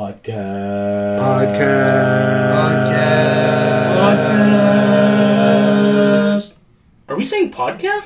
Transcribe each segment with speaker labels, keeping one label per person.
Speaker 1: Podcast. Are we saying podcast?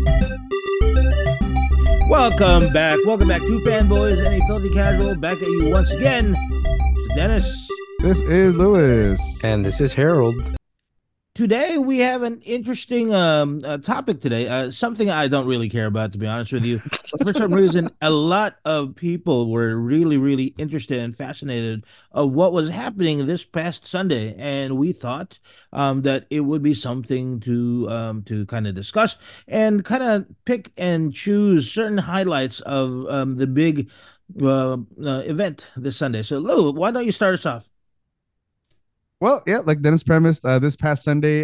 Speaker 2: Welcome back to Fanboys and a Filthy Casual. Back at you once again. This is Dennis.
Speaker 3: This is Lewis.
Speaker 4: And this is Harold.
Speaker 2: Today we have an interesting topic today. Something I don't really care about, to be honest with you. But for some reason, a lot of people were really, really interested and fascinated of what was happening this past Sunday, and we thought that it would be something to kind of discuss and kind of pick and choose certain highlights of the big event this Sunday. So, Lou, why don't you start us off?
Speaker 3: Well, yeah, like Dennis premised, this past Sunday,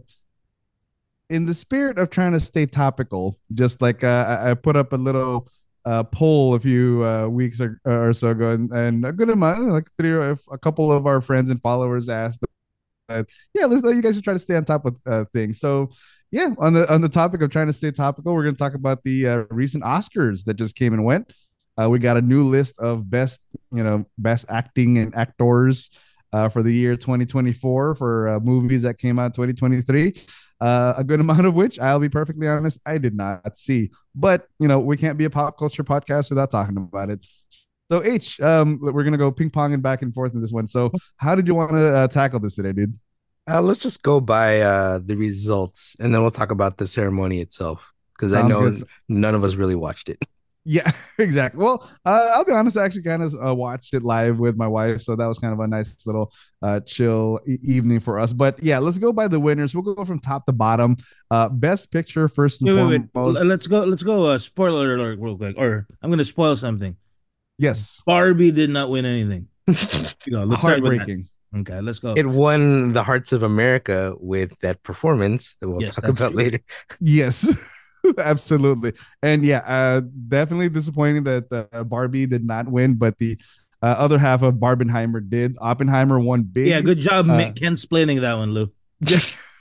Speaker 3: in the spirit of trying to stay topical, just like I put up a little poll a few weeks or so ago, and a good amount, like a couple of our friends and followers asked, you guys should try to stay on top of things. So, yeah, on the topic of trying to stay topical, we're going to talk about the recent Oscars that just came and went. We got a new list of best acting and actors for the year 2024 for movies that came out 2023. A good amount of which, I'll be perfectly honest, I did not see. But, we can't be a pop culture podcast without talking about it. So, we're going to go ping-ponging back and forth in this one. So, how did you want to tackle this today, dude?
Speaker 4: Let's just go by the results, and then we'll talk about the ceremony itself, because I know none of us really watched it.
Speaker 3: Yeah, exactly. Well, I'll be honest, I actually kind of watched it live with my wife, so that was kind of a nice little chill evening for us. But yeah, let's go by the winners. We'll go from top to bottom. Best picture first and foremost.
Speaker 2: Let's go. Spoiler alert, real quick. Or I'm going to spoil something.
Speaker 3: Yes,
Speaker 2: Barbie did not win anything. Let's
Speaker 3: heartbreaking.
Speaker 2: Okay, let's go.
Speaker 4: It won the hearts of America with that performance that we'll talk about later.
Speaker 3: Yes. Absolutely. And yeah, definitely disappointing that Barbie did not win, but the other half of Barbenheimer did. Oppenheimer won big.
Speaker 2: Yeah, good job explaining that one, Lou.
Speaker 3: Yeah.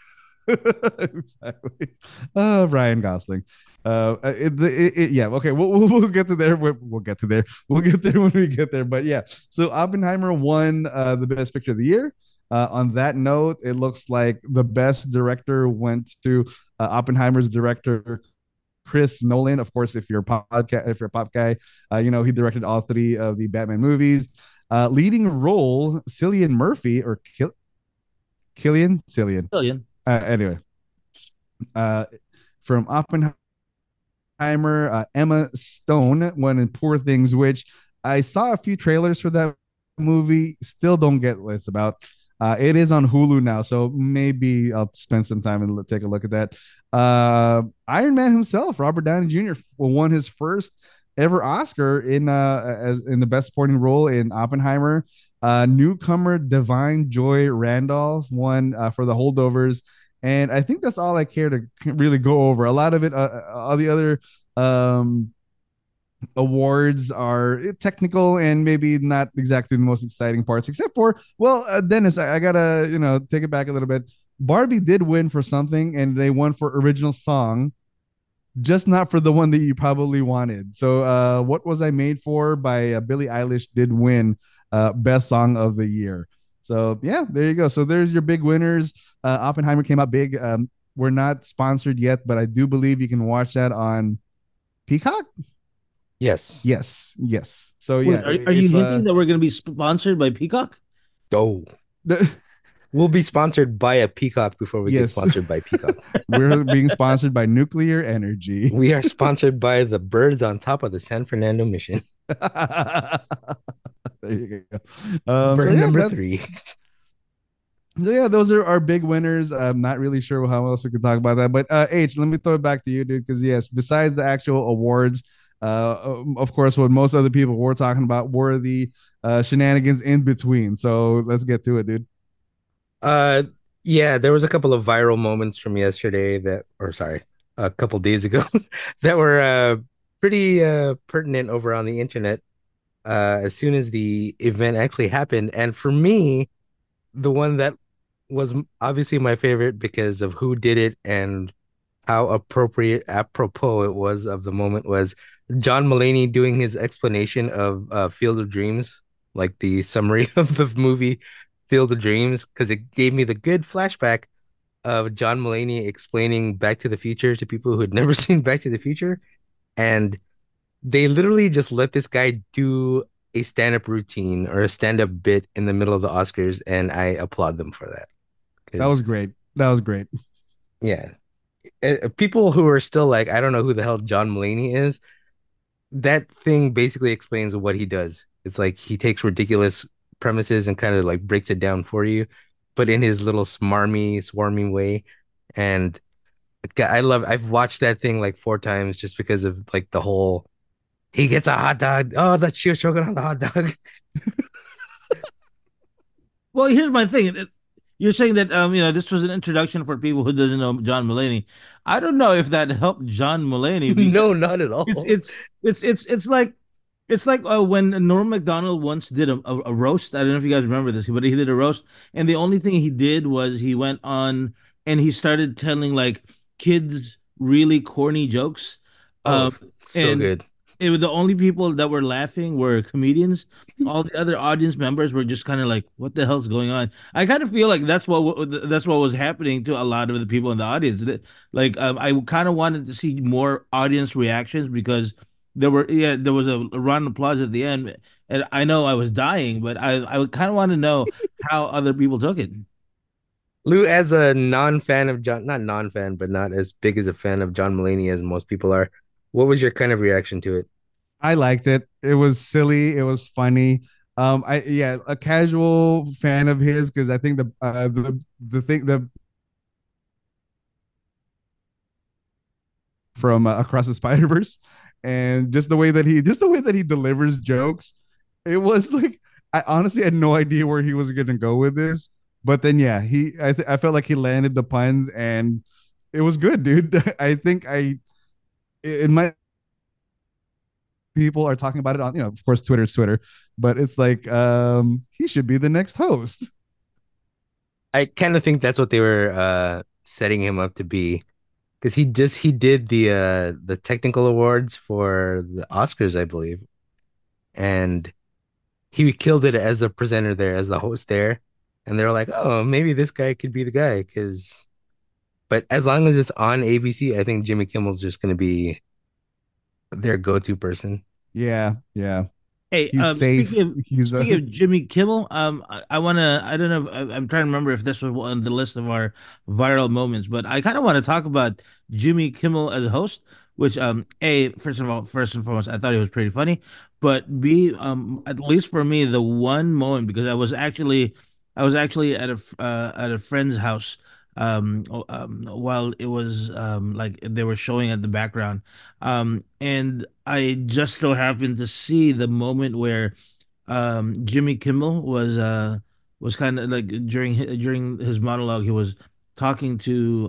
Speaker 3: Exactly. Ryan Gosling. Yeah, okay, we'll get to there. We'll get to there. We'll get there when we get there. But yeah, so Oppenheimer won the best picture of the year. On that note, it looks like the best director went to Oppenheimer's director, Chris Nolan. Of course, if you're a pop guy, he directed all three of the Batman movies. Leading role, Cillian Murphy or Cillian. Anyway, from Oppenheimer, Emma Stone won in Poor Things, which I saw a few trailers for that movie. Still don't get what it's about. It is on Hulu now, so maybe I'll spend some time and take a look at that. Iron Man himself, Robert Downey Jr., won his first ever Oscar in the best supporting role in Oppenheimer. Newcomer Divine Joy Randolph won for The Holdovers, and I think that's all I care to really go over. A lot of it, all the other awards are technical and maybe not exactly the most exciting parts, except for, Dennis, I gotta take it back a little bit. Barbie did win for something, and they won for original song, just not for the one that you probably wanted. So What Was I Made For by Billie Eilish did win best song of the year. So yeah, there you go. So there's your big winners. Oppenheimer came out big. We're not sponsored yet, but I do believe you can watch that on Peacock.
Speaker 4: Yes.
Speaker 3: So yeah,
Speaker 2: are you hinting that we're going to be sponsored by Peacock?
Speaker 4: Oh, we'll be sponsored by a Peacock before we get sponsored by Peacock.
Speaker 3: We're being sponsored by Nuclear Energy.
Speaker 4: We are sponsored by the birds on top of the San Fernando Mission.
Speaker 3: There you go.
Speaker 4: Bird number 3.
Speaker 3: So yeah, those are our big winners. I'm not really sure how else we could talk about that, but H, let me throw it back to you, dude, because yes, besides the actual awards, of course, what most other people were talking about were the shenanigans in between. So let's get to it, dude.
Speaker 4: Yeah, there was a couple of viral moments from yesterday a couple days ago that were pretty pertinent over on the internet as soon as the event actually happened. And for me, the one that was obviously my favorite because of who did it and how apropos it was of the moment was John Mulaney doing his explanation of Field of Dreams like the summary of the movie Field of Dreams, because it gave me the good flashback of John Mulaney explaining Back to the Future to people who had never seen Back to the Future. And they literally just let this guy do a stand-up routine or a stand-up bit in the middle of the Oscars, and I applaud them for that.
Speaker 3: That was
Speaker 4: Because
Speaker 3: great. That was great.
Speaker 4: yeah, people who are still like, I don't know who the hell John Mulaney is, that thing basically explains what he does. It's like he takes ridiculous premises and kind of like breaks it down for you, but in his little smarmy, swarmy way. And I've watched that thing like 4 times just because of like the whole he gets a hot dog. Oh, that she was choking on the hot dog.
Speaker 2: Well, here's my thing. You're saying that this was an introduction for people who doesn't know John Mulaney. I don't know if that helped John Mulaney because
Speaker 4: No, not at
Speaker 2: it's
Speaker 4: all.
Speaker 2: it's it's like when Norm Macdonald once did a roast. I don't know if you guys remember this, but he did a roast, and the only thing he did was he went on and he started telling like kids really corny jokes.
Speaker 4: Oh,
Speaker 2: Um,
Speaker 4: so
Speaker 2: and
Speaker 4: good.
Speaker 2: it was the only people that were laughing were comedians. All the other audience members were just kind of like, "What the hell's going on?" I kind of feel like that's what was happening to a lot of the people in the audience. Like, I kind of wanted to see more audience reactions because there was a round of applause at the end, and I know I was dying, but I kind of want to know how other people took it.
Speaker 4: Lou, as a non-fan of John, not non-fan, but not as big as a fan of John Mulaney as most people are, what was your kind of reaction to it?
Speaker 3: I liked it. It was silly. It was funny. I yeah, a casual fan of his because I think the thing the from Across the Spider Verse, and just the way that he delivers jokes, it was like I honestly had no idea where he was gonna go with this, but then yeah, I felt like he landed the puns and it was good, dude. I think I in my people are talking about it on of course Twitter's Twitter, but it's like he should be the next host.
Speaker 4: I kind of think that's what they were setting him up to be because he did the technical awards for the Oscars, I believe, and he killed it as the presenter there, as the host there, and they were like, oh, maybe this guy could be the guy because. But as long as it's on ABC, I think Jimmy Kimmel's just going to be their go-to person.
Speaker 3: Yeah, yeah.
Speaker 2: Hey,
Speaker 3: He's safe. He's
Speaker 2: speaking of Jimmy Kimmel, I wanna, I don't know, I'm trying to remember if this was on the list of our viral moments, but I kind of want to talk about Jimmy Kimmel as a host, which, first of all, first and foremost, I thought he was pretty funny, but B, at least for me, the one moment because I was actually at a friend's house, while it was like they were showing at the background. And I just so happened to see the moment where Jimmy Kimmel was kind of like during his monologue, he was talking to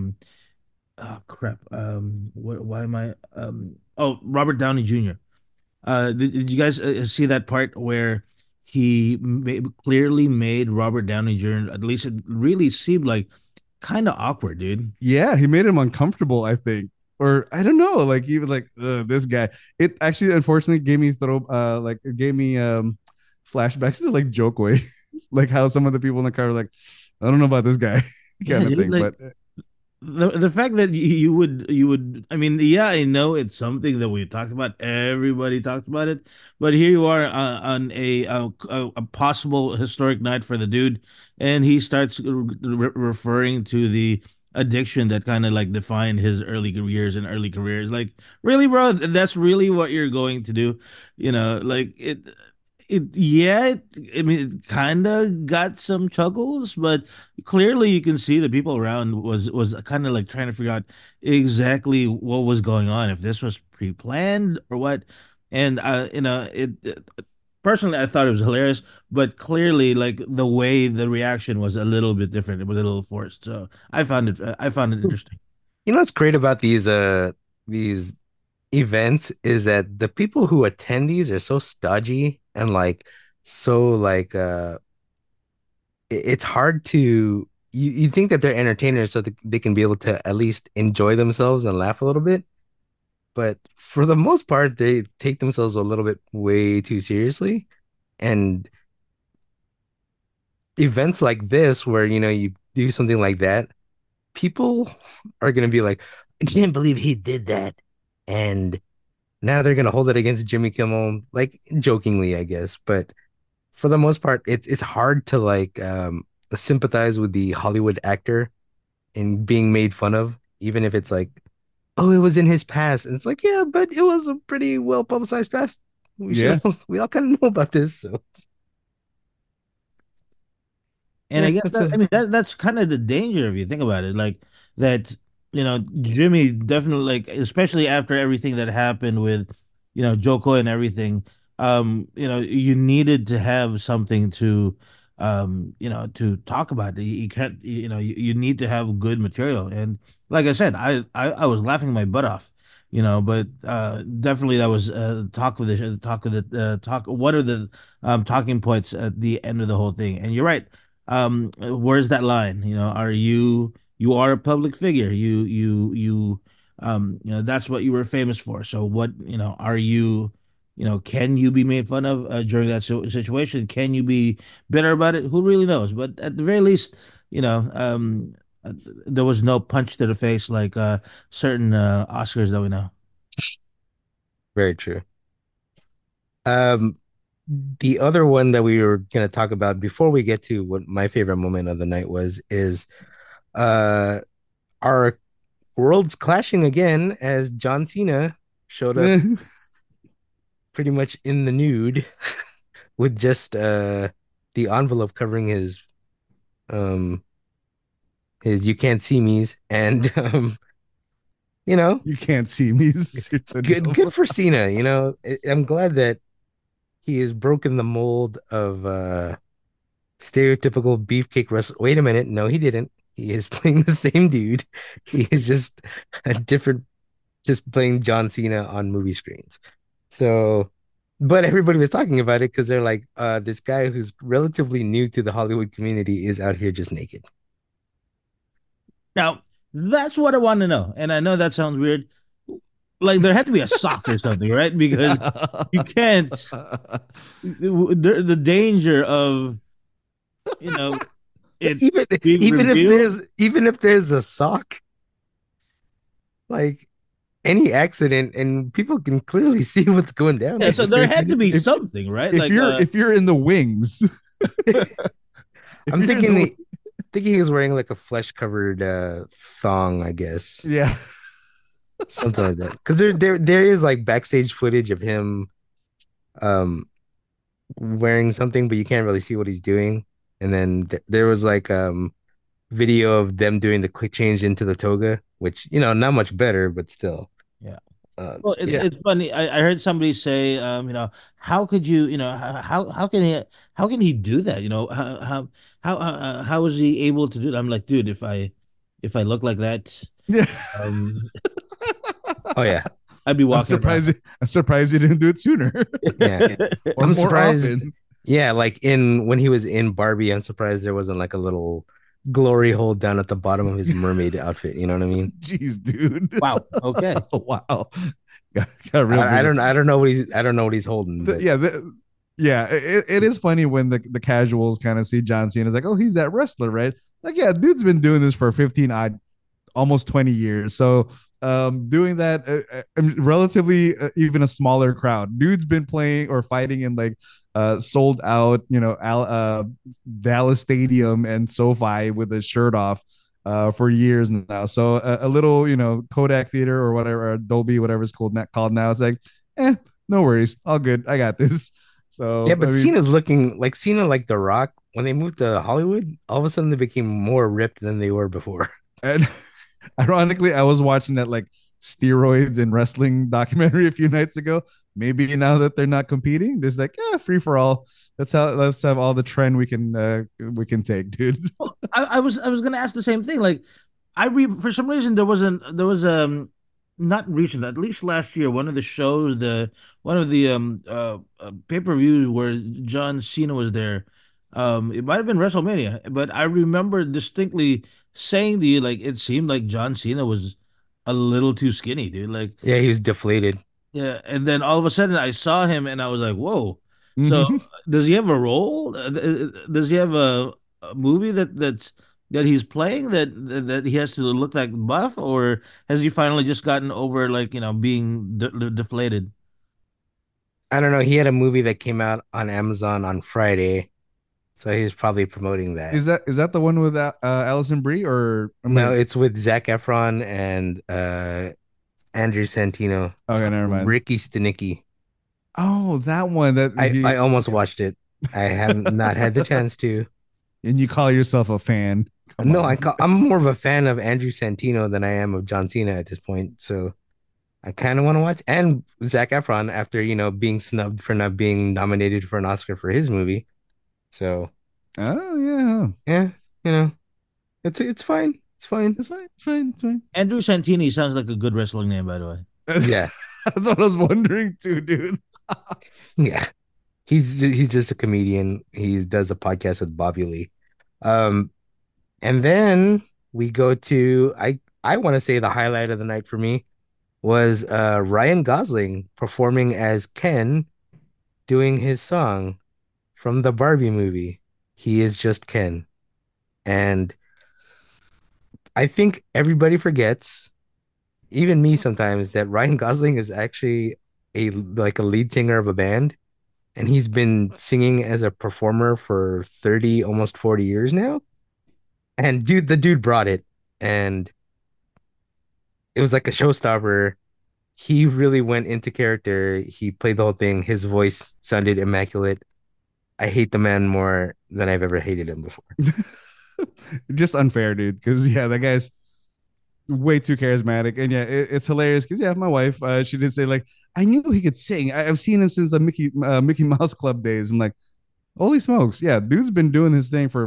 Speaker 2: oh crap, why am I Robert Downey Jr. Did you guys see that part where clearly made Robert Downey Jr. At least it really seemed like kind of awkward, dude.
Speaker 3: yeah, he made him uncomfortable, I think. Or I don't know, like even like this guy. It actually unfortunately gave me it gave me flashbacks to like joke way. Like how some of the people in the car were like, I don't know about this guy
Speaker 2: Yeah,
Speaker 3: kind of
Speaker 2: dude,
Speaker 3: thing.
Speaker 2: like
Speaker 3: But
Speaker 2: the fact that you would I mean, yeah, I know it's something that we talked about, everybody talked about it, but here you are on a possible historic night for the dude, and he starts referring to the addiction that kind of like defined his early years and early careers. Like, really, bro, that's really what you're going to do, like I mean, it kind of got some chuckles, but clearly you can see the people around was kind of like trying to figure out exactly what was going on, if this was pre-planned or what. And personally, I thought it was hilarious, but clearly, like the way the reaction was a little bit different. It was a little forced, so I found it interesting.
Speaker 4: You know what's great about these events is that the people who attend these are so stodgy and like so like it's hard to you think that they're entertainers so that they can be able to at least enjoy themselves and laugh a little bit, but for the most part they take themselves a little bit way too seriously. And events like this, where you do something like that, people are gonna be like, I can't believe he did that. And now they're gonna hold it against Jimmy Kimmel, like jokingly, I guess. But for the most part, it's hard to like sympathize with the Hollywood actor in being made fun of, even if it's like, oh, it was in his past. And it's like, yeah, but it was a pretty well publicized past. We should
Speaker 3: Yeah.
Speaker 4: we all kind of know about this. So
Speaker 2: And I
Speaker 4: yeah,
Speaker 2: guess
Speaker 4: that's
Speaker 2: that, I
Speaker 4: a
Speaker 2: mean that's kind of the danger if you think about it, like that. Jimmy definitely, like, especially after everything that happened with, Joe Coy and everything. You needed to have something to, to talk about. You can't, you need to have good material. And like I said, I was laughing my butt off. But definitely that was talk. What are the talking points at the end of the whole thing? And you're right, where's that line? Are you are a public figure. That's what you were famous for. So what, are you, can you be made fun of during that situation? Can you be bitter about it? Who really knows? But at the very least, there was no punch to the face like certain Oscars that we know.
Speaker 4: very true. Um, the other one that we were gonna talk about before we get to what my favorite moment of the night was is uh our worlds clashing again as John Cena showed up pretty much in the nude with just the envelope covering um his you can't see me's and you know
Speaker 3: You can't see me.
Speaker 4: good for Cena. I'm glad that he has broken the mold of stereotypical beefcake wrestler. Wait a minute, no, he didn't. He is playing the same dude. He is just a different, just playing John Cena on movie screens. So, but everybody was talking about it because they're like, this guy who's relatively new to the Hollywood community is out here just naked.
Speaker 2: Now, that's what I want to know. And I know that sounds weird. Like there had to be a sock or something, right? Because you can't, the danger of, you know, it
Speaker 4: Even
Speaker 2: being
Speaker 4: even if
Speaker 2: revealed.
Speaker 4: there's a sock, like any accident, and people can clearly see what's going down
Speaker 2: Yeah,
Speaker 4: there.
Speaker 2: so there had to be
Speaker 3: if
Speaker 2: something, right?
Speaker 3: if
Speaker 2: Like,
Speaker 3: you're in the wings, if
Speaker 4: I'm
Speaker 3: you're in the
Speaker 4: thinking he was wearing like a flesh covered thong, I guess.
Speaker 3: yeah.
Speaker 4: Something like that. Because there is like backstage footage of him um wearing something, but you can't really see what he's doing. And then there was like video of them doing the quick change into the toga, which not much better, but still.
Speaker 2: yeah.
Speaker 4: Uh
Speaker 2: Well, it's
Speaker 4: yeah.
Speaker 2: it's funny. I heard somebody say, how could you, how can he do that? How was he able to do that? I'm like, dude, if I look like that,
Speaker 3: Yeah.
Speaker 2: um,
Speaker 4: Oh yeah.
Speaker 2: I'd be
Speaker 3: I'm
Speaker 2: walking around.
Speaker 3: surprised I'm surprised you didn't do it sooner
Speaker 4: Yeah.
Speaker 3: or
Speaker 4: I'm
Speaker 3: more
Speaker 4: surprised.
Speaker 3: often.
Speaker 4: Yeah, like in when he was in Barbie, I'm surprised there wasn't like a little glory hole down at the bottom of his mermaid outfit. You know what I mean?
Speaker 3: Jeez, dude.
Speaker 2: Wow. Okay.
Speaker 3: Wow. Got real
Speaker 4: I
Speaker 3: visual.
Speaker 4: don't I don't know what he's holding, but
Speaker 3: Yeah, yeah. It is funny when the casuals kind of see John Cena as like, oh, he's that wrestler, right? Like, yeah, dude's been doing this for 15 odd, almost 20 years. So, doing that relatively even a smaller crowd. Dude's been playing or fighting in like sold out, Dallas Stadium and SoFi with his shirt off for years now. So a little, Kodak Theater or whatever, or Dolby, whatever it's called now. It's like, no worries, all good. I got this.
Speaker 4: yeah,
Speaker 3: So I
Speaker 4: but
Speaker 3: mean,
Speaker 4: Cena like The Rock, when they moved to Hollywood, all of a sudden they became more ripped than they were before.
Speaker 3: and ironically, I was watching that like steroids and wrestling documentary a few nights ago. Maybe now that they're not competing, there's like, free for all. Let's have all the trend we can take, dude.
Speaker 2: Well, I was gonna ask the same thing. Like, for some reason there was not recent, at least last year, one of the shows, the one of the pay-per-views where John Cena was there. It might have been WrestleMania, but I remember distinctly saying to you, like, it seemed like John Cena was a little too skinny, dude. Like,
Speaker 4: Yeah, he was deflated.
Speaker 2: yeah, and then all of a sudden I saw him and I was like, whoa. So
Speaker 3: Mhm.
Speaker 2: does he have a role? Does he have a movie that he's playing that he has to look like buff, or has he finally just gotten over like being deflated?
Speaker 4: I don't know. He had a movie that came out on Amazon on Friday, so he's probably promoting that.
Speaker 3: Is that the one with Allison Brie or am
Speaker 4: No,
Speaker 3: I?
Speaker 4: it's with Zac Efron and Andrew Santino. It's
Speaker 3: Okay, never
Speaker 4: called
Speaker 3: mind.
Speaker 4: Ricky Stenicki.
Speaker 3: Oh, that one that
Speaker 4: I
Speaker 3: he
Speaker 4: almost watched it. I have not had the chance to.
Speaker 3: and you call yourself a fan. Come
Speaker 4: No,
Speaker 3: on.
Speaker 4: I'm more of a fan of Andrew Santino than I am of John Cena at this point. So I kind of want to watch. And Zac Efron after, being snubbed for not being nominated for an Oscar for his movie. So
Speaker 3: Oh yeah.
Speaker 4: yeah, you know, it's fine. It's fine.
Speaker 3: It's fine. It's fine. It's fine.
Speaker 2: Andrew Santini sounds like a good wrestling name, by the way.
Speaker 4: Yeah,
Speaker 3: That's what I was wondering too, dude.
Speaker 4: yeah. He's just a comedian. He does a podcast with Bobby Lee. Um, and then we go to I want to say the highlight of the night for me was Ryan Gosling performing as Ken doing his song from the Barbie movie. He is just Ken. And I think everybody forgets, even me sometimes, that Ryan Gosling is actually a lead singer of a band and he's been singing as a performer for 30 almost 40 years now. And the dude brought it and it was like a showstopper. He really went into character. He played the whole thing. His voice sounded immaculate. I hate the man more than I've ever hated him before.
Speaker 3: Just unfair, dude. Because yeah, that guy's way too charismatic, and yeah, it's hilarious. Because yeah, my wife, she did say like, I knew he could sing. I've seen him since the Mickey Mouse Club days. I'm like, holy smokes, yeah, dude's been doing his thing for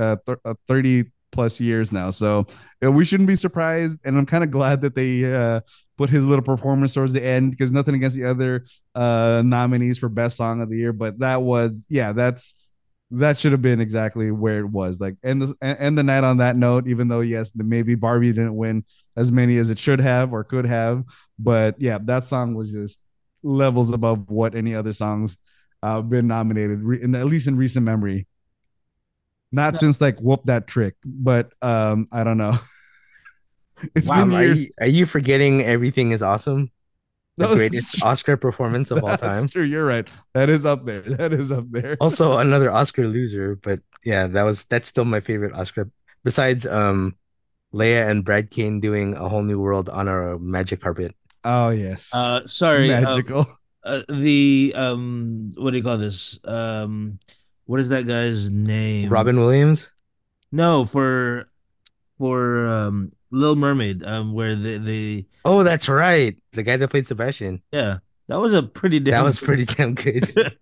Speaker 3: 30 plus years now. So we shouldn't be surprised, and I'm kind of glad that they put his little performance towards the end because nothing against the other nominees for best song of the year, but that was yeah, that should have been exactly where it was. Like, end the night on that note. Even though yes, maybe Barbie didn't win as many as it should have or could have, but yeah, that song was just levels above what any other songs been nominated at least in recent memory. Not since like Whoop That Trick, but I don't know. It's
Speaker 2: Wow.
Speaker 3: been years.
Speaker 4: Are you forgetting Everything is Awesome? The
Speaker 3: No, that's
Speaker 4: greatest
Speaker 3: true.
Speaker 4: Oscar performance of all
Speaker 3: That's
Speaker 4: time.
Speaker 3: true. You're right. That is up there. That is up there.
Speaker 4: Also another Oscar loser, but yeah, that's still my favorite Oscar. Besides Leia and Brad Kane doing A Whole New World on a magic carpet.
Speaker 3: Oh yes,
Speaker 2: Sorry.
Speaker 3: magical.
Speaker 2: The what do you call this? What is that guy's name?
Speaker 4: Robin Williams.
Speaker 2: No, for Little Mermaid, where they
Speaker 4: Oh, that's right. The guy that played Sebastian.
Speaker 2: yeah, that was a pretty
Speaker 4: That
Speaker 2: damn
Speaker 4: was pretty damn good.
Speaker 2: good.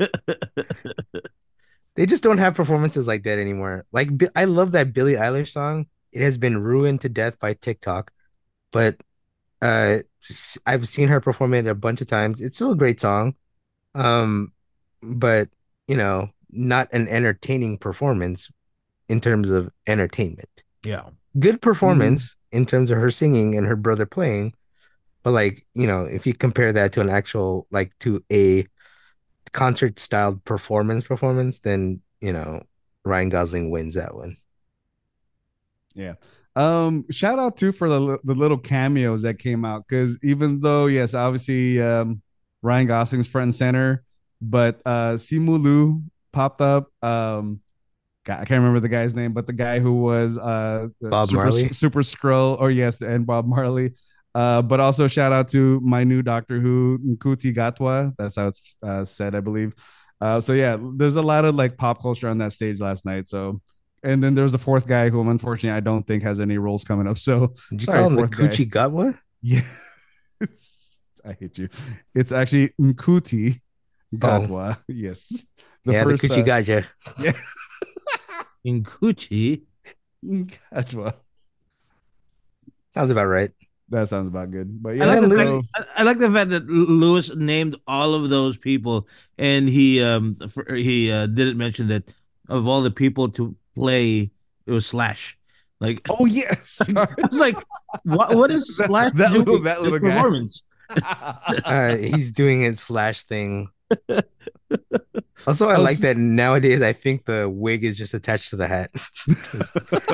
Speaker 4: They just don't have performances like that anymore. Like I love that Billie Eilish song. It has been ruined to death by TikTok, but uh I've seen her perform it a bunch of times. It's still a great song. Um, but not an entertaining performance in terms of entertainment.
Speaker 2: Yeah.
Speaker 4: Good
Speaker 3: Mhm.
Speaker 4: performance in terms of her singing and her brother playing, but like, if you compare that to an actual like to a concert styled performance, then Ryan Gosling wins that one.
Speaker 3: Yeah. Shout out too for the little cameos that came out because even though yes, obviously Ryan Gosling's front and center, but Simu Liu popped up. I can't remember the guy's name, but the guy who was the
Speaker 4: Bob Marley.
Speaker 3: Super Skrull, or yes, and Bob Marley. But also shout out to my new Doctor Who, Nkuti Gatwa. That's how it's said, I believe. So yeah, there's a lot of like pop culture on that stage last night. So, and then there's a fourth guy who unfortunately I don't think has any roles coming up. So
Speaker 4: Did you
Speaker 3: sorry,
Speaker 4: call him the
Speaker 3: fourth guy.
Speaker 4: Coochie Gatwa?
Speaker 3: Yeah, I hate you. It's actually Nkuti
Speaker 4: Oh,
Speaker 3: Gatwa. Yes, the
Speaker 4: yeah, the
Speaker 3: first.
Speaker 4: Coochie Gotcha.
Speaker 3: Yeah,
Speaker 2: In Gucci.
Speaker 3: Gatwa.
Speaker 4: Sounds about right.
Speaker 3: That sounds about good. But
Speaker 2: I
Speaker 3: yeah,
Speaker 2: like
Speaker 4: then
Speaker 2: the fact
Speaker 4: Louis,
Speaker 3: so
Speaker 2: I like the fact that Lewis named all of those people, and he didn't mention that of all the people to play, it was Slash. Like
Speaker 3: oh yes, sorry.
Speaker 2: I was like, what is
Speaker 3: that,
Speaker 2: Slash
Speaker 3: that
Speaker 2: doing
Speaker 3: little
Speaker 2: in
Speaker 3: that
Speaker 2: this
Speaker 3: little guy.
Speaker 2: performance?
Speaker 4: he's doing his Slash thing Also, I
Speaker 3: I
Speaker 4: like
Speaker 3: was-
Speaker 4: that nowadays. I think the wig is just attached to the hat. 'Cause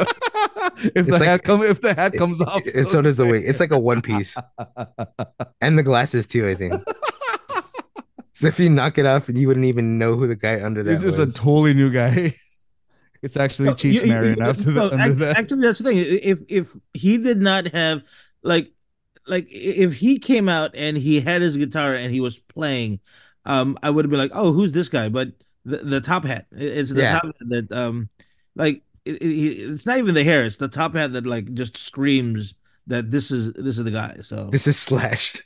Speaker 3: if
Speaker 4: it's like
Speaker 3: if the hat comes off,
Speaker 4: so
Speaker 3: so
Speaker 4: does the
Speaker 3: good.
Speaker 4: wig. It's like a one piece, and the glasses too, I think. So if you knock it off, you wouldn't even know who the guy under
Speaker 3: It's
Speaker 4: that
Speaker 3: just a
Speaker 4: was.
Speaker 3: totally new guy. It's actually
Speaker 2: No,
Speaker 3: Cheech Marin after the
Speaker 2: no,
Speaker 3: under that.
Speaker 2: actually, that's the thing. If he did not have like if he came out and he had his guitar and he was playing, I would have been like, oh, who's this guy? But the top hat, it's the
Speaker 4: Yeah,
Speaker 2: top hat that like it's not even the hair, it's the top hat that like just screams that this is the guy. So
Speaker 4: this is Slash.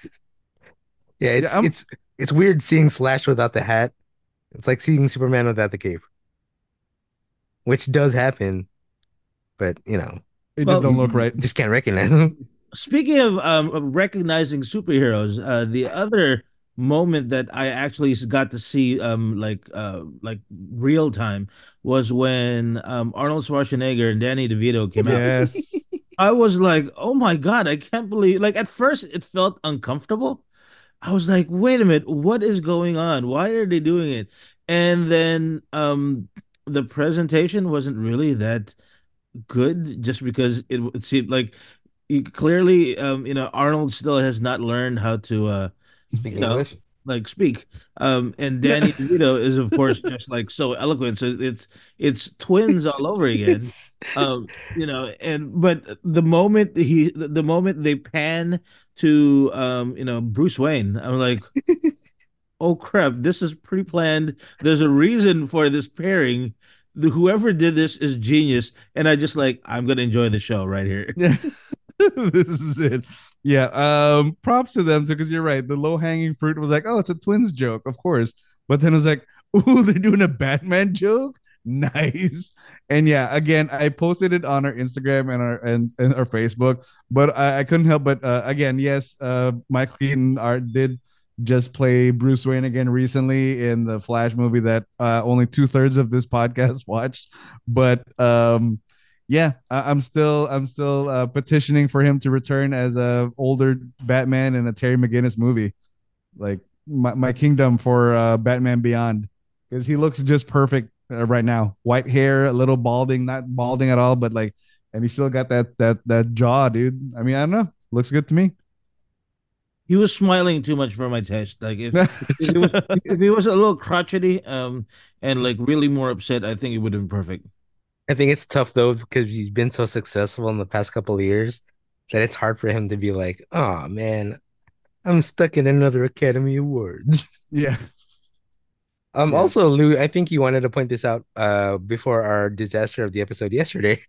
Speaker 4: Yeah,
Speaker 3: Yeah,
Speaker 4: it's weird seeing Slash without the hat. It's like seeing Superman without the cape, which does happen, but
Speaker 3: it just
Speaker 2: well,
Speaker 3: don't look
Speaker 4: you
Speaker 3: right.
Speaker 4: just can't recognize him.
Speaker 2: speaking of recognizing superheroes, the other moment that I actually got to see like real time was when Arnold Schwarzenegger and Danny DeVito came out.
Speaker 3: Yes.
Speaker 2: I was like, "Oh my God, I can't believe." Like at first it felt uncomfortable. I was like, "Wait a minute, what is going on? Why are they doing it?" And then the presentation wasn't really that good just because it seemed like clearly Arnold still has not learned how to
Speaker 4: Speak
Speaker 2: you know
Speaker 4: English.
Speaker 2: like speak, and Danny DeVito is of course just like so eloquent, so it's twins all over again.
Speaker 4: It's
Speaker 2: And but the moment they pan to Bruce Wayne, I'm like, oh crap, this is pre-planned. There's a reason for this pairing. Whoever did this is genius, and I just like I'm gonna enjoy the show right here.
Speaker 3: Yeah. This is it. Yeah. Props to them too, because you're right. The low hanging fruit was like, oh, it's a twins joke, of course. But then it was like, ooh, they're doing a Batman joke. Nice. And yeah, again, I posted it on our Instagram and our Facebook, but I couldn't help but again, yes, Michael Keaton did just play Bruce Wayne again recently in the Flash movie that only 2/3 of this podcast watched. But yeah, I'm still petitioning for him to return as a older Batman in a Terry McGinnis movie, like my kingdom for Batman Beyond, because he looks just perfect right now. White hair, a little balding, not balding at all, but like, and he still got that jaw, dude. I mean, I don't know, looks good to me.
Speaker 2: He was smiling too much for my taste. Like if he was a little crotchety, and like really more upset, I think it would have been perfect.
Speaker 4: I think it's tough though because he's been so successful in the past couple of years that it's hard for him to be like, oh man, I'm stuck in another Academy Awards.
Speaker 3: Yeah, yeah,
Speaker 4: Also, Lou, I think you wanted to point this out before our disaster of the episode yesterday.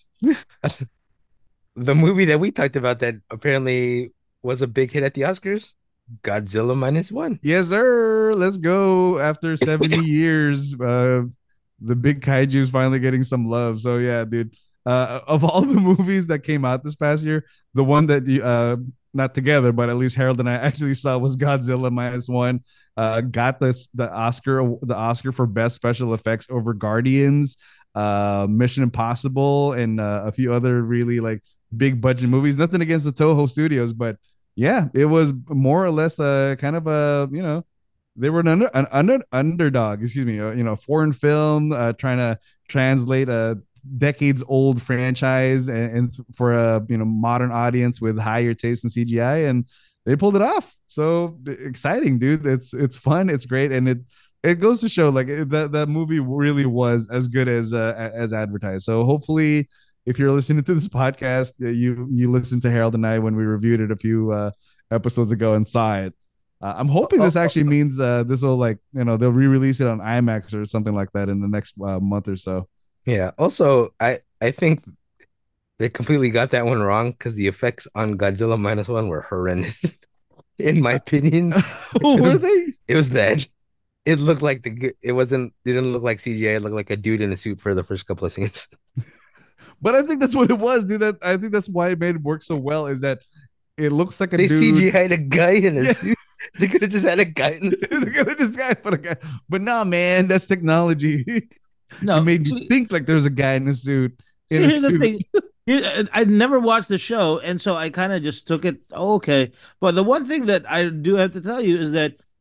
Speaker 4: The movie that we talked about that apparently was a big hit at the Oscars, Godzilla minus one.
Speaker 3: yes, sir. Let's go. After 70 years, the big kaiju's finally getting some love. So yeah, dude. Of all the movies that came out this past year, the one that not together, but at least Harold and I actually saw was Godzilla minus one. Got the Oscar for best special effects over Guardians, Mission Impossible, and a few other really like big budget movies. Nothing against the Toho Studios, but yeah, it was more or less a kind of a they were an underdog, excuse me, foreign film trying to translate a decades old franchise and for a modern audience with higher taste in CGI, and they pulled it off. So exciting, dude. It's fun, it's great, and it goes to show like that movie really was as good as advertised. So hopefully if you're listening to this podcast, you listened to Harold and I when we reviewed it a few episodes ago and saw it. I'm hoping this actually means this will like they'll re-release it on IMAX or something like that in the next month or so.
Speaker 4: Yeah. Also, I think they completely got that one wrong because the effects on Godzilla minus one were horrendous. In my opinion,
Speaker 3: Oh,
Speaker 4: it
Speaker 3: were
Speaker 4: was
Speaker 3: they?
Speaker 4: it was bad. It looked like it didn't look like CGI. It looked like a dude in a suit for the first couple of scenes.
Speaker 3: But I think that's what it was, dude. I think that's why it made it work so well. Is that it looks like a
Speaker 4: They
Speaker 3: dude.
Speaker 4: CGI'd a guy in a
Speaker 3: Yeah.
Speaker 4: suit. They could have just had a guy in the suit.
Speaker 3: They're gonna just guy put a guy, but nah, man, that's technology. It
Speaker 2: No,
Speaker 3: made you think like there's a guy in a suit. In a
Speaker 2: here's the
Speaker 3: suit.
Speaker 2: thing. I never watched the show, and so I kind of just took it. Oh, okay, but the one thing that I do have to tell you is that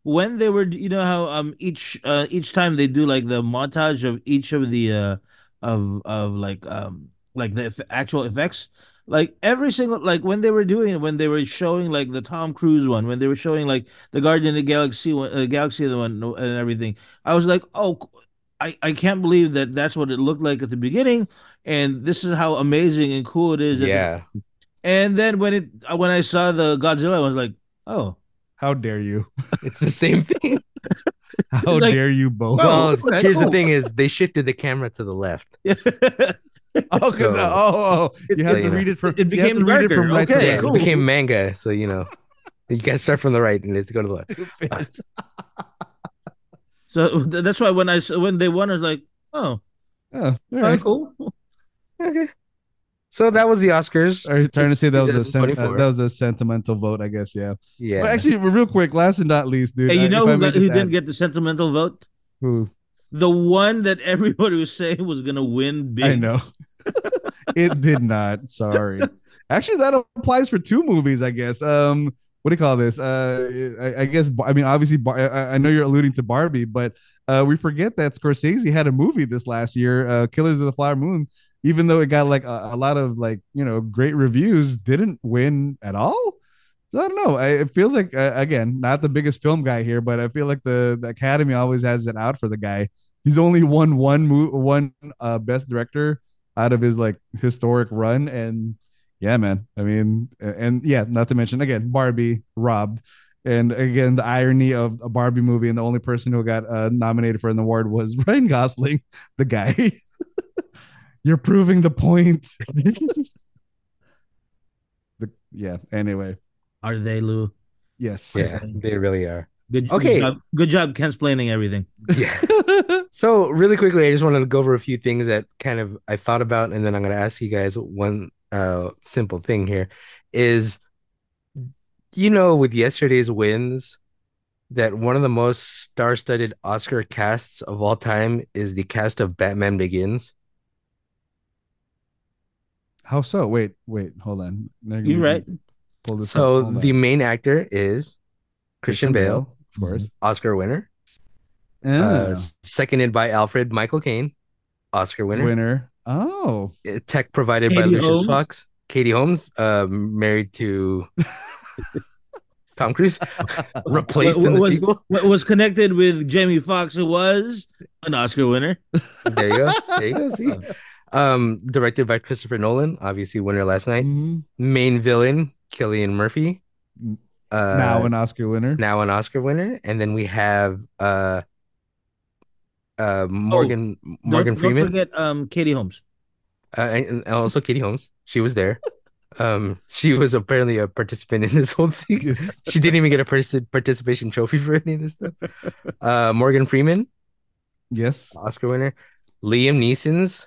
Speaker 2: when they were, you know how each time they do like the montage of each of the of like the actual effects, like every single, like when they were doing it, when they were showing like the Tom Cruise one, when they were showing like the Guardian of the Galaxy one, Galaxy the one and everything, I was like, oh, I can't believe that that's what it looked like at the beginning, and this is how amazing and cool it is at the.
Speaker 4: Yeah.
Speaker 2: And then when I saw the Godzilla, I was like, oh.
Speaker 3: How dare you?
Speaker 4: It's the same thing.
Speaker 3: How
Speaker 2: Like,
Speaker 3: dare you both?
Speaker 2: oh,
Speaker 4: Well,
Speaker 2: okay,
Speaker 4: here's the
Speaker 2: cool.
Speaker 4: thing is they shifted the camera to the left.
Speaker 3: Oh, because you have
Speaker 4: so,
Speaker 3: to read it from
Speaker 2: it
Speaker 3: you have
Speaker 2: became
Speaker 3: to read it
Speaker 2: darker.
Speaker 3: from right to
Speaker 2: Okay,
Speaker 4: Yeah,
Speaker 3: left.
Speaker 4: it
Speaker 2: cool.
Speaker 4: became manga, so you got to start from the right and let's go to the left.
Speaker 3: Stupid.
Speaker 2: So that's why when they won, I was like, oh,
Speaker 3: Oh, all
Speaker 2: all right,
Speaker 3: right.
Speaker 2: cool.
Speaker 4: Okay. So that was the Oscars.
Speaker 3: Are you trying to say that was a
Speaker 4: 2024.
Speaker 3: that was a sentimental vote? I guess, yeah.
Speaker 4: Yeah.
Speaker 3: But actually, real quick, last and not least, dude.
Speaker 2: Hey, you know
Speaker 3: if I
Speaker 2: who
Speaker 3: may just
Speaker 2: who didn't
Speaker 3: add,
Speaker 2: get the sentimental vote?
Speaker 3: who
Speaker 2: The one that everybody was saying was gonna win big.
Speaker 3: I know it did not. Sorry. Actually, that applies for two movies, I guess. What do you call this? I guess. I mean, obviously, I know you're alluding to Barbie, but we forget that Scorsese had a movie this last year, Killers of the Flower Moon. Even though it got like a lot of like great reviews, didn't win at all. So I don't know. It feels like again, not the biggest film guy here, but I feel like the Academy always has it out for the guy. He's only won one best director out of his like historic run, and yeah, man. I mean, and yeah, not to mention again Barbie robbed, and again the irony of a Barbie movie, and the only person who got nominated for an award was Ryan Gosling, the guy. You're proving the point. Yeah. Anyway,
Speaker 2: Are they, Lou?
Speaker 3: yes.
Speaker 4: Yeah, they really are.
Speaker 2: Good.
Speaker 4: Okay.
Speaker 2: Good job, Ken explaining everything.
Speaker 4: Yeah. So really quickly, I just wanted to go over a few things that kind of I thought about, and then I'm going to ask you guys one simple thing here is, with yesterday's wins, that one of the most star-studded Oscar casts of all time is the cast of Batman Begins.
Speaker 3: How so? Wait, hold on.
Speaker 2: You're right.
Speaker 3: Pull this
Speaker 4: So
Speaker 3: up. Hold
Speaker 4: the
Speaker 3: on.
Speaker 4: main actor is Christian Bale,
Speaker 3: of course.
Speaker 4: Oscar winner.
Speaker 3: Ah,
Speaker 4: Seconded by Alfred Michael Caine, Oscar winner.
Speaker 3: winner. Oh,
Speaker 4: Tech provided by
Speaker 2: Katie
Speaker 4: Lucius
Speaker 2: Holmes.
Speaker 4: Fox. Katie Holmes, married to Tom Cruise, replaced in the sequel.
Speaker 2: Was connected with Jamie Foxx, who was an Oscar winner.
Speaker 4: There you go. There you go. See. Directed by Christopher Nolan, obviously winner last night.
Speaker 3: mhm.
Speaker 4: Main villain, Cillian Murphy.
Speaker 3: Now an Oscar winner.
Speaker 4: Now an Oscar winner. And then we have Morgan
Speaker 2: Don't
Speaker 4: Freeman.
Speaker 2: forget Katie Holmes.
Speaker 4: And also Katie Holmes. She was there. She was apparently a participant in this whole thing. She didn't even get a participation trophy for any of this stuff. Morgan Freeman,
Speaker 3: Yes.
Speaker 4: Oscar winner. Liam Neeson's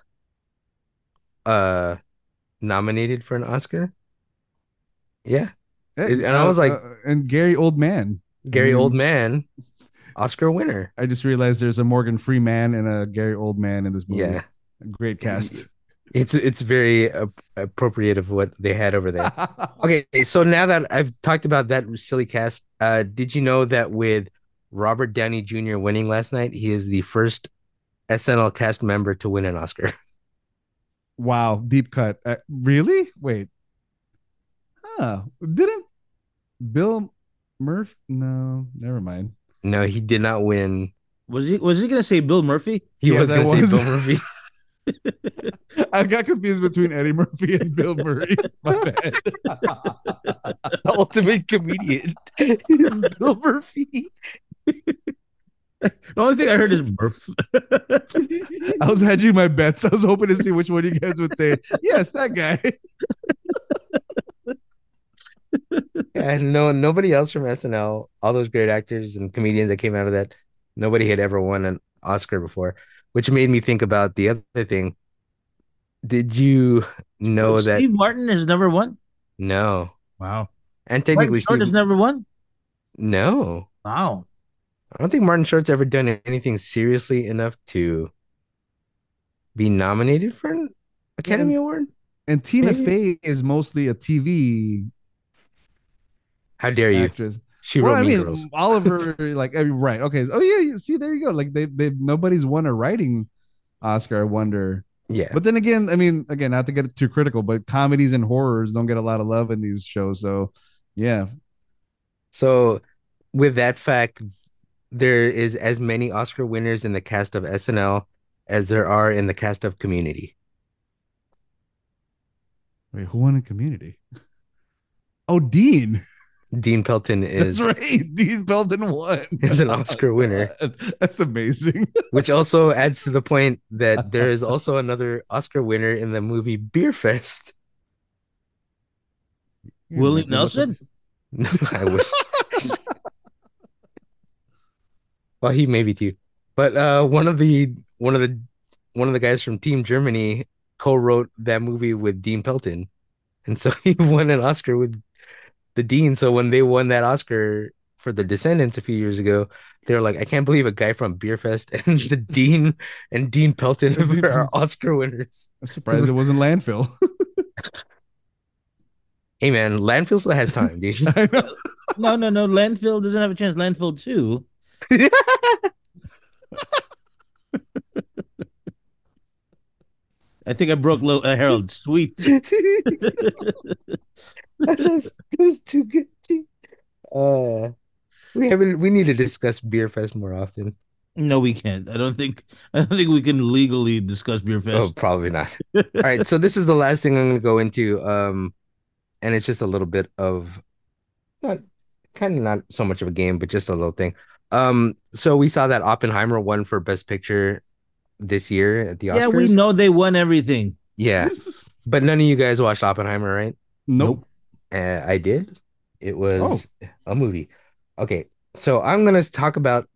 Speaker 4: nominated for an Oscar. Yeah. And I was like,
Speaker 3: and Gary Oldman.
Speaker 4: Gary
Speaker 3: I mean,
Speaker 4: Oldman, Oscar winner.
Speaker 3: I just realized there's a Morgan Freeman and a Gary Oldman in this movie.
Speaker 4: Yeah.
Speaker 3: Great cast.
Speaker 4: It's very appropriate of what they had over there. Okay, so now that I've talked about that silly cast, did you know that with Robert Downey Jr. winning last night, he is the first SNL cast member to win an Oscar?
Speaker 3: Wow, deep cut. Really? Wait. Huh. Didn't Bill Murphy? No, never mind.
Speaker 4: No, he did not win.
Speaker 2: Was he gonna say Bill Murphy?
Speaker 4: He
Speaker 3: Yes,
Speaker 4: was
Speaker 3: I
Speaker 4: going to
Speaker 3: was.
Speaker 4: say Bill Murphy.
Speaker 3: I got confused between Eddie Murphy and Bill Murray. My bad.
Speaker 4: The ultimate comedian. Bill Murphy.
Speaker 2: The only thing I heard is Murph.
Speaker 3: I was hedging my bets. I was hoping to see which one you guys would say. Yes, that guy.
Speaker 4: And nobody else from SNL, all those great actors and comedians that came out of that, nobody had ever won an Oscar before, which made me think about the other thing. Did you know that?
Speaker 2: Steve Martin has never won?
Speaker 4: No.
Speaker 2: Wow.
Speaker 4: And technically,
Speaker 2: Martin Short
Speaker 4: Steve,
Speaker 2: has never won?
Speaker 4: no.
Speaker 2: Wow.
Speaker 4: I don't think Martin Short's ever done anything seriously enough to be nominated for an Academy Award.
Speaker 3: And Tina
Speaker 4: Maybe.
Speaker 3: Fey is mostly a TV
Speaker 4: How dare you?
Speaker 3: actress.
Speaker 4: She
Speaker 3: Well,
Speaker 4: wrote
Speaker 3: I
Speaker 4: Mean
Speaker 3: mean,
Speaker 4: Girls.
Speaker 3: Oliver, like, I mean, right? Okay. Oh yeah. See, there you go. Like they nobody's won a writing Oscar. I wonder.
Speaker 4: Yeah.
Speaker 3: But then again, I mean, again, not to get too critical, but comedies and horrors don't get a lot of love in these shows. So, yeah.
Speaker 4: So with that fact, there is as many Oscar winners in the cast of SNL as there are in the cast of Community.
Speaker 3: Wait, who won in Community? Oh, Dean.
Speaker 4: Dean Pelton
Speaker 3: That's
Speaker 4: is
Speaker 3: right. Dean Pelton won.
Speaker 4: is an Oscar winner,
Speaker 3: That's amazing.
Speaker 4: which also adds to the point that there is also another Oscar winner in the movie Beer Fest.
Speaker 2: Willie Nelson.
Speaker 4: I wish. Well, he maybe too, but one of the guys from Team Germany co-wrote that movie with Dean Pelton, and so he won an Oscar with the Dean. So when they won that Oscar for The Descendants a few years ago, they were like, I can't believe a guy from Beerfest and the Dean and Dean Pelton are Oscar winners.
Speaker 3: I'm surprised it wasn't landfill.
Speaker 4: Hey man, landfill still has time, dude.
Speaker 3: I know.
Speaker 2: No. Landfill doesn't have a chance. Landfill 2. I think I broke Harold. Sweet.
Speaker 4: That was too good. Uh, we need to discuss Beerfest more often.
Speaker 2: No, we can't. I don't think we can legally discuss Beer
Speaker 4: Oh,
Speaker 2: Fest.
Speaker 4: probably not. All right, so this is the last thing I'm going to go into. And it's just a little bit of not kind of not so much of a game, but just a little thing. So we saw that Oppenheimer won for Best Picture this year at the
Speaker 2: Yeah, we
Speaker 4: Oscars.
Speaker 2: know they won everything.
Speaker 4: Yeah,
Speaker 3: This
Speaker 4: but none of you guys watched Oppenheimer, right?
Speaker 3: nope.
Speaker 4: I did. It
Speaker 3: Oh,
Speaker 4: was a movie. Okay, so I'm gonna talk about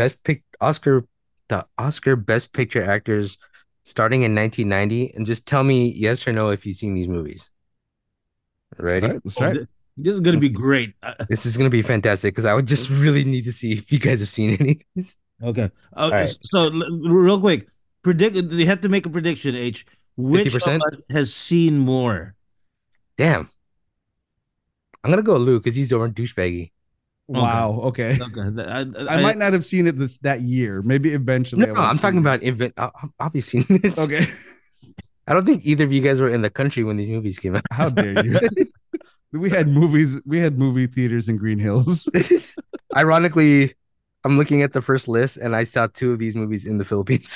Speaker 4: the Oscar Best Picture actors starting in 1990, and just tell me yes or no if you've seen these movies.
Speaker 3: all
Speaker 4: Ready?
Speaker 3: right. Let's
Speaker 2: Oh,
Speaker 3: try it.
Speaker 2: this is going to be great.
Speaker 4: This is gonna be fantastic because I would just really need to see if you guys have seen any of these.
Speaker 2: Okay.
Speaker 4: All right,
Speaker 2: So real quick, predict. You have to make a prediction. H. Which of
Speaker 4: 50%?
Speaker 2: us has seen more?
Speaker 4: Damn. I'm gonna go Lou because he's over douchebaggy.
Speaker 3: Wow. Okay.
Speaker 2: Okay.
Speaker 3: I might not have seen it that year. Maybe eventually.
Speaker 4: No,
Speaker 3: I would
Speaker 4: I'm
Speaker 3: have
Speaker 4: talking
Speaker 3: seen
Speaker 4: about event. Obviously, it.
Speaker 3: it. Okay.
Speaker 4: I don't think either of you guys were in the country when these movies came out.
Speaker 3: How dare you? We had movies. We had movie theaters in Green Hills.
Speaker 4: Ironically, I'm looking at the first list and I saw two of these movies in the Philippines.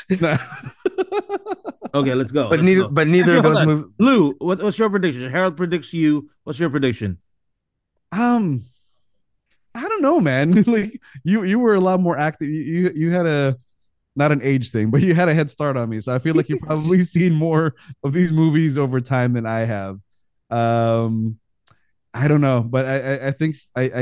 Speaker 2: Okay, let's go.
Speaker 4: But
Speaker 2: Let's
Speaker 4: neither
Speaker 2: go.
Speaker 4: but neither of
Speaker 2: Hold
Speaker 4: those
Speaker 2: on.
Speaker 4: movies.
Speaker 2: Lou, what's your prediction? Harold predicts you. What's your prediction?
Speaker 3: um, I don't know, man. Like you were a lot more active. You had a not an age thing, but you had a head start on me. So I feel like you've probably seen more of these movies over time than I have. Um, I don't know, but I think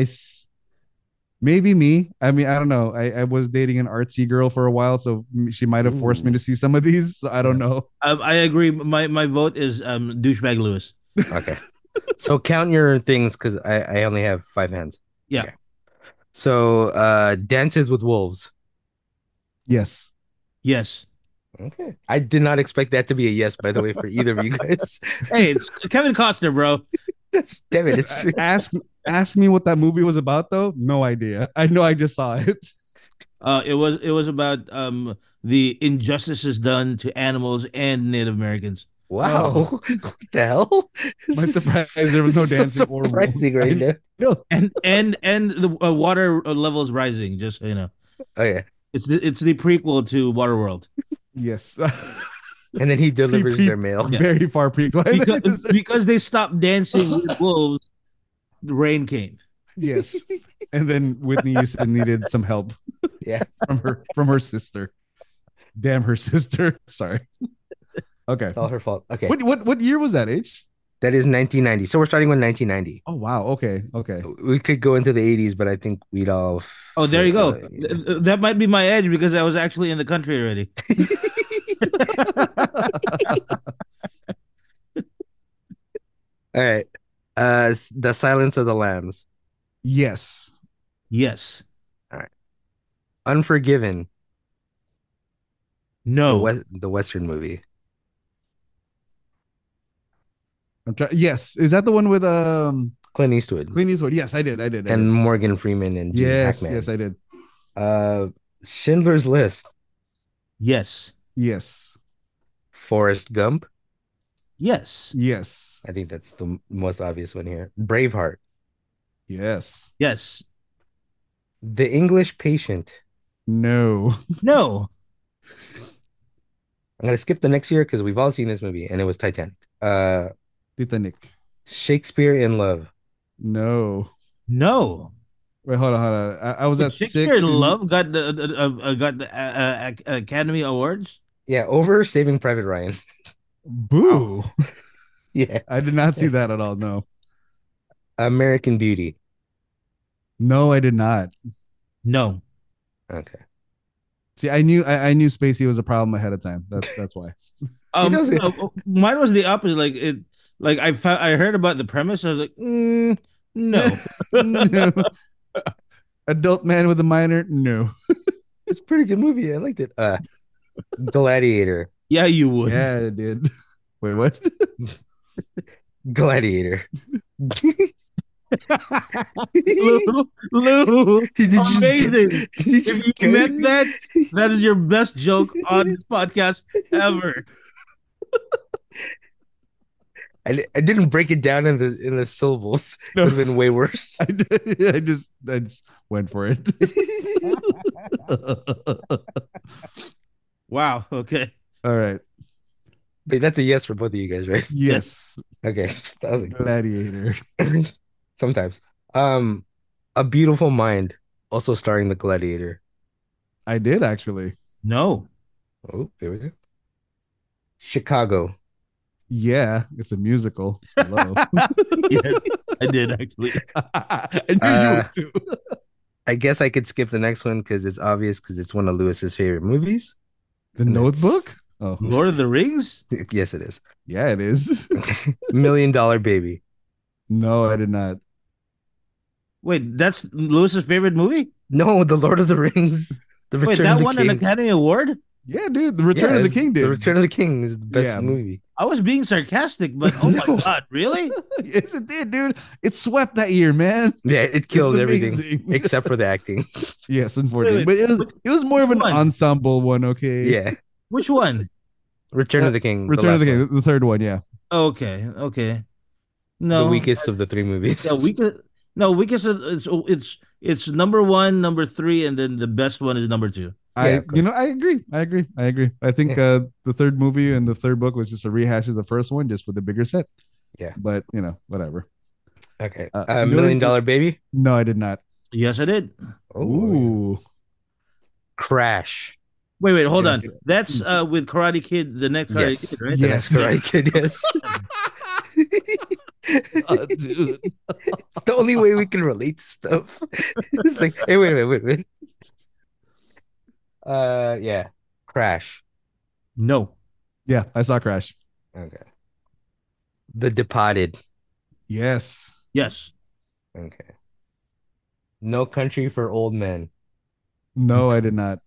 Speaker 3: maybe me. I mean, I don't know. I was dating an artsy girl for a while, so she might have forced me to see some of these. So I don't know.
Speaker 2: I agree. My vote is douchebag Lewis.
Speaker 4: Okay. So count your things because I only have five hands.
Speaker 2: Yeah.
Speaker 4: Okay. So Dances with Wolves.
Speaker 3: Yes.
Speaker 2: Yes.
Speaker 4: Okay. I did not expect that to be a yes, by the way, for either of you guys.
Speaker 2: Hey, it's Kevin Costner, bro.
Speaker 4: Damn it, it's true.
Speaker 3: Ask me what that movie was about though. No idea. I know I just saw it.
Speaker 2: It was about the injustices done to animals and Native Americans.
Speaker 4: Wow.
Speaker 3: Oh.
Speaker 4: What the hell?
Speaker 3: My surprise there was no
Speaker 4: This is
Speaker 3: dancing or
Speaker 4: surprising right now.
Speaker 3: No.
Speaker 2: And the water levels rising. Just so you know,
Speaker 4: Oh yeah.
Speaker 2: it's the prequel to Waterworld
Speaker 3: Yes.
Speaker 4: And then he delivers
Speaker 3: Pre-
Speaker 4: their mail.
Speaker 2: Yeah.
Speaker 3: Very far prequel.
Speaker 2: because they stopped dancing with wolves. The rain came.
Speaker 3: Yes. And then Whitney Houston needed some help
Speaker 4: Yeah.
Speaker 3: from her sister. Damn her sister. Sorry. Okay.
Speaker 4: It's all her fault. Okay.
Speaker 3: What year was that, H?
Speaker 4: That is 1990. So we're starting with 1990.
Speaker 3: Oh wow. Okay. Okay.
Speaker 4: We could go into the 80s, but I think we'd all.
Speaker 2: Oh, there you go.
Speaker 4: Yeah.
Speaker 2: That might be my edge because I was actually in the country already.
Speaker 4: All right. The Silence of the Lambs.
Speaker 3: Yes.
Speaker 2: Yes.
Speaker 4: Unforgiven.
Speaker 2: No.
Speaker 4: The Western movie.
Speaker 3: I'm trying. Yes. Is that the one with
Speaker 4: Clint Eastwood
Speaker 3: Clint Eastwood. Yes, I did. I did. I
Speaker 4: and
Speaker 3: did.
Speaker 4: Morgan Freeman and Gene
Speaker 3: Yes,
Speaker 4: Hackman.
Speaker 3: yes, I did.
Speaker 4: Uh, Schindler's List,
Speaker 2: Yes.
Speaker 3: Yes,
Speaker 4: Forrest Gump.
Speaker 2: Yes.
Speaker 3: yes,
Speaker 4: I think that's the most obvious one here. Braveheart,
Speaker 3: yes.
Speaker 2: Yes.
Speaker 4: The English Patient.
Speaker 3: No.
Speaker 2: No.
Speaker 4: I'm gonna skip the next year because we've all seen this movie, and it was Titanic.
Speaker 3: Titanic.
Speaker 4: Shakespeare in Love.
Speaker 3: No.
Speaker 2: No.
Speaker 3: Wait, hold on, hold on. I was
Speaker 2: Wait,
Speaker 3: at
Speaker 2: Shakespeare
Speaker 3: 6.
Speaker 2: in
Speaker 3: And...
Speaker 2: Love got the Academy Awards.
Speaker 4: Yeah, over Saving Private Ryan.
Speaker 3: Boo.
Speaker 4: Yeah.
Speaker 3: I did not see
Speaker 4: Yes.
Speaker 3: that at all. No.
Speaker 4: American Beauty.
Speaker 3: No, I did not.
Speaker 2: No.
Speaker 4: Okay.
Speaker 3: See, I knew Spacey was a problem ahead of time. That's why.
Speaker 4: knows it.
Speaker 2: No, mine was the opposite. Like I heard about the premise. I was like, no.
Speaker 3: No. Adult man with a minor? No.
Speaker 4: It's a pretty good movie. I liked it. Gladiator.
Speaker 2: Yeah, you would.
Speaker 3: Yeah, it did. Wait, what?
Speaker 4: Gladiator.
Speaker 2: Lou,
Speaker 4: Did you just
Speaker 2: amazing.
Speaker 4: did you
Speaker 2: If
Speaker 4: just
Speaker 2: you
Speaker 4: get
Speaker 2: meant
Speaker 4: me?
Speaker 2: that, that is your best joke on this podcast ever.
Speaker 4: I didn't break it down in the syllables.
Speaker 3: No.
Speaker 4: It would have been way worse.
Speaker 3: I just went for it.
Speaker 2: Wow. Okay.
Speaker 3: All right.
Speaker 4: Wait, that's a yes for both of you guys, right?
Speaker 3: Yes.
Speaker 4: Okay. That was
Speaker 3: Gladiator.
Speaker 4: sometimes. A Beautiful Mind, also starring the Gladiator.
Speaker 3: I did actually.
Speaker 2: No.
Speaker 4: Oh, here we go. Chicago.
Speaker 3: Yeah, it's a musical. Hello.
Speaker 2: Yes, I did actually.
Speaker 3: I knew you would too.
Speaker 4: I guess I could skip the next one because it's obvious because it's one of Lewis's favorite movies.
Speaker 3: The
Speaker 4: And it's-
Speaker 3: Notebook? Oh,
Speaker 2: Lord of the Rings?
Speaker 4: Yes, it is.
Speaker 3: yeah, it is.
Speaker 4: $1 Million Baby.
Speaker 3: No, I did not.
Speaker 2: Wait, that's Lewis's favorite movie?
Speaker 4: No, The Lord of the Rings. The
Speaker 2: Wait,
Speaker 4: Return
Speaker 2: that
Speaker 4: of the
Speaker 2: won an
Speaker 4: King.
Speaker 2: Academy Award?
Speaker 3: Yeah, dude, The Return
Speaker 4: Yeah,
Speaker 3: of the
Speaker 4: it's-
Speaker 3: King did.
Speaker 4: The Return of the King is the best
Speaker 3: Yeah.
Speaker 4: movie.
Speaker 2: I was being sarcastic, but oh my
Speaker 4: No.
Speaker 2: god, really?
Speaker 3: Yes, it did, dude. It swept that year, man.
Speaker 4: Yeah, it kills
Speaker 3: It's
Speaker 4: everything
Speaker 3: amazing.
Speaker 4: except for the acting.
Speaker 3: Yes, unfortunately,
Speaker 2: Wait,
Speaker 3: but it was more of an
Speaker 2: which one?
Speaker 3: ensemble one. Okay.
Speaker 4: Yeah,
Speaker 2: Which one?
Speaker 4: Return of the King.
Speaker 3: Return of the
Speaker 4: last
Speaker 3: King,
Speaker 4: one.
Speaker 3: the third one. Yeah.
Speaker 2: Okay, okay. No,
Speaker 4: The weakest of the three movies.
Speaker 2: Yeah, weakest. No, weakest. It's number one, number three, and then the best one is number two.
Speaker 3: I
Speaker 4: of course.
Speaker 3: I agree. I think the third movie and the third book was just a rehash of the first one, just with a bigger set.
Speaker 4: Yeah.
Speaker 3: But whatever.
Speaker 4: Okay.
Speaker 3: $1
Speaker 4: Million Dollar Baby.
Speaker 3: No, I did not.
Speaker 2: Yes, I did.
Speaker 4: Oh,
Speaker 3: Ooh.
Speaker 4: Crash.
Speaker 2: Wait, hold
Speaker 3: Yes.
Speaker 2: on. That's with Karate Kid, the next Karate
Speaker 4: Yes.
Speaker 2: Kid, right?
Speaker 4: The
Speaker 3: Yes.
Speaker 4: next Karate Kid. Yes.
Speaker 3: Dude.
Speaker 4: It's the only way we can relate to stuff. It's like, hey, wait. Yeah. Crash.
Speaker 2: No.
Speaker 3: Yeah, I saw Crash.
Speaker 4: Okay. The Departed.
Speaker 3: Yes.
Speaker 2: Yes.
Speaker 4: Okay. No Country for Old Men.
Speaker 3: No, I did not.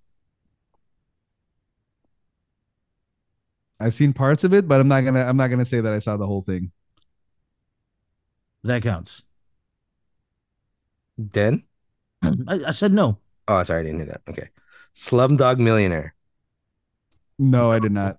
Speaker 3: I've seen parts of it, but I'm not gonna say that I saw the whole thing.
Speaker 2: That counts.
Speaker 4: Den?
Speaker 2: I said no.
Speaker 4: Oh, sorry, I didn't hear that. Okay. Slumdog Millionaire.
Speaker 3: No, I did not.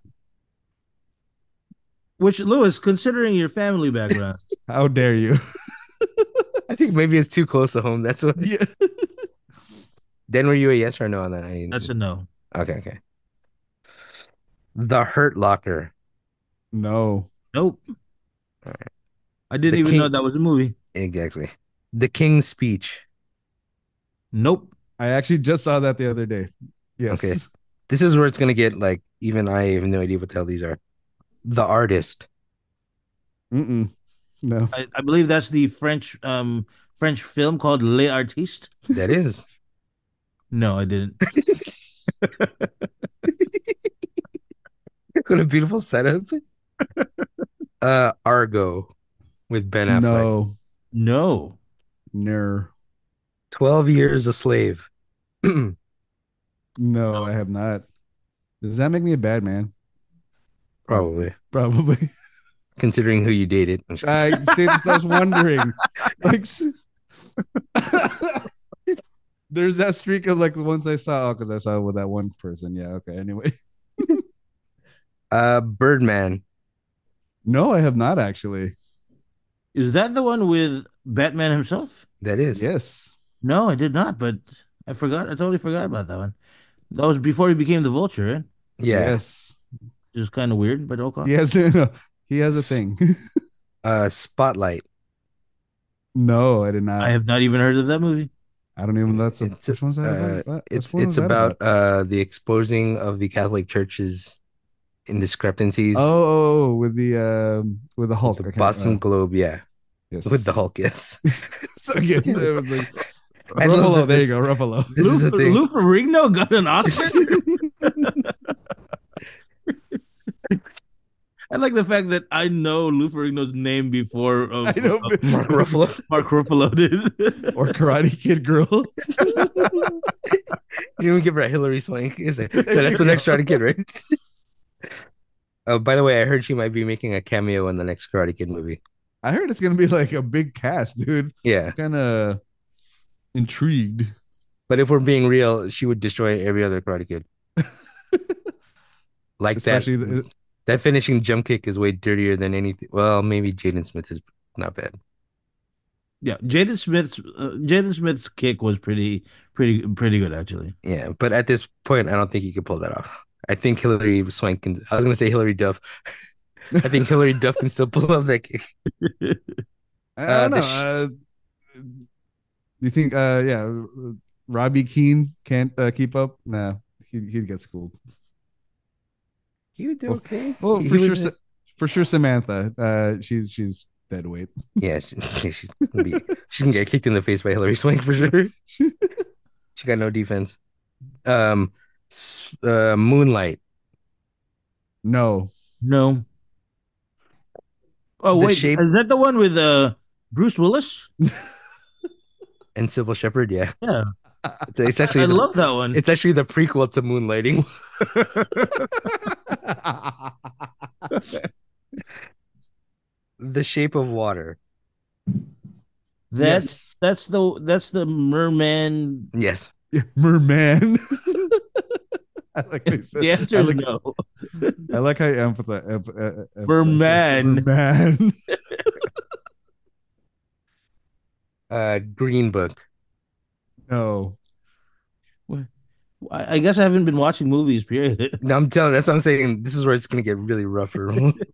Speaker 2: Which, Lewis, considering your family background,
Speaker 3: How dare you?
Speaker 4: I think maybe it's too close to home. That's what.
Speaker 3: Yeah.
Speaker 4: Den, were you a yes or no on that? I didn't-
Speaker 2: that's a no.
Speaker 4: Okay. The Hurt Locker.
Speaker 3: No.
Speaker 2: Nope.
Speaker 4: Alright.
Speaker 2: I didn't
Speaker 4: The
Speaker 2: even
Speaker 4: King-
Speaker 2: know that was a movie.
Speaker 4: Exactly. The King's Speech.
Speaker 2: Nope.
Speaker 3: I actually just saw that the other day. Yes.
Speaker 4: Okay. This is where it's gonna get like even I have no idea what the hell these are. The Artist.
Speaker 3: Mm-mm. No.
Speaker 2: I believe that's the French film called Les Artistes.
Speaker 4: That is.
Speaker 2: No, I didn't.
Speaker 4: What a beautiful setup. Argo with Ben Affleck.
Speaker 3: No.
Speaker 2: No.
Speaker 3: No.
Speaker 4: 12 Years a Slave.
Speaker 3: No, I have not. Does that make me a bad man?
Speaker 4: Probably.
Speaker 3: Probably.
Speaker 4: considering who you dated.
Speaker 3: I was wondering. Like, there's that streak of like once I saw, because I saw it with that one person. Yeah. Okay. Anyway,
Speaker 4: Birdman.
Speaker 3: no, I have not actually.
Speaker 2: Is that the one with Batman himself?
Speaker 4: That is.
Speaker 3: Yes.
Speaker 2: No, I did not, but I forgot. I totally forgot about that one. That was before he became the Vulture, right?
Speaker 4: Yeah.
Speaker 3: Yes.
Speaker 2: Which is kind of weird, but okay.
Speaker 3: He has he has a thing.
Speaker 4: Spotlight.
Speaker 3: No, I did not.
Speaker 2: I have not even heard of that movie.
Speaker 3: I don't even. Which one's that about?
Speaker 4: It's
Speaker 3: Which one was that
Speaker 4: about the exposing of the Catholic Church's indiscrepancies.
Speaker 3: Oh, with the Hulk.
Speaker 4: The Boston Globe, yeah.
Speaker 3: Yes.
Speaker 4: With the Hulk, yes.
Speaker 3: So again, it was like
Speaker 4: I love
Speaker 3: Ruffalo.
Speaker 4: that
Speaker 3: There you go, Ruffalo.
Speaker 4: This is the thing.
Speaker 2: Lou Ferrigno got an Oscar. I like the fact that I know Lou Ferrigno's name before
Speaker 3: I know,
Speaker 4: Mark Ruffalo.
Speaker 2: Mark Ruffalo did.
Speaker 3: or Karate Kid Girl.
Speaker 4: You don't give her a Hillary Swank. It's like, that's the next Karate Kid, right? Oh, by the way, I heard she might be making a cameo in the next Karate Kid movie.
Speaker 3: I heard it's gonna be like a big cast, dude.
Speaker 4: Yeah.
Speaker 3: Kind of intrigued.
Speaker 4: But if we're being real, she would destroy every other Karate Kid. Like
Speaker 3: Especially
Speaker 4: that finishing jump kick is way dirtier than anything. Well, maybe Jaden Smith is not bad.
Speaker 2: Yeah, Jaden Smith's kick was pretty good actually.
Speaker 4: Yeah, but at this point, I don't think he could pull that off. I think Hillary Swank can. I was gonna say Hillary Duff. I think Hillary Duff can still pull off that kick.
Speaker 3: I don't know. You think? Yeah, Robbie Keane can't keep up? Nah, he'd get schooled.
Speaker 4: He would do okay.
Speaker 3: Well, for sure, Samantha. She's dead weight.
Speaker 4: Yeah, she can get kicked in the face by Hillary Swank for sure. She got no defense. Moonlight.
Speaker 3: No.
Speaker 2: Oh wait, is that the one with Bruce Willis
Speaker 4: and Sybil Shepherd? Yeah. It's actually
Speaker 2: I love that one.
Speaker 4: It's actually the prequel to Moonlighting. The Shape of Water.
Speaker 2: That's the merman.
Speaker 4: Yes.
Speaker 3: Yeah, merman. I like how you said.
Speaker 2: The answer is no.
Speaker 3: I like how you empathize.
Speaker 2: Merman.
Speaker 4: Green Book.
Speaker 3: No.
Speaker 2: I guess I haven't been watching movies, period.
Speaker 4: No, I'm telling. That's what I'm saying. This is where it's gonna get really rougher.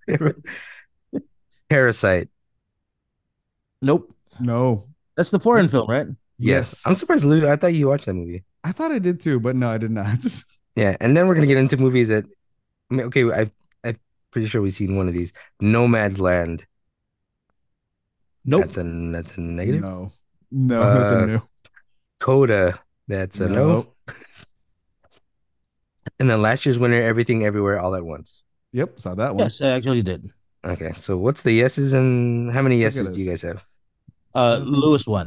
Speaker 4: Parasite.
Speaker 2: Nope.
Speaker 3: No.
Speaker 2: That's the foreign film, right?
Speaker 4: Yes. I'm surprised, Lou. I thought you watched that movie.
Speaker 3: I thought I did too, but no, I did not.
Speaker 4: Yeah, and then we're gonna get into movies that. I mean, okay, I'm pretty sure we've seen one of these. Nomadland.
Speaker 2: Nope.
Speaker 4: That's a negative.
Speaker 3: No, that's a no.
Speaker 4: Coda. That's a no. And then last year's winner, Everything Everywhere All at Once.
Speaker 3: Yep, saw that one.
Speaker 2: Yes, I actually did.
Speaker 4: Okay, so what's the yeses and how many yeses do you guys have?
Speaker 2: Lewis won.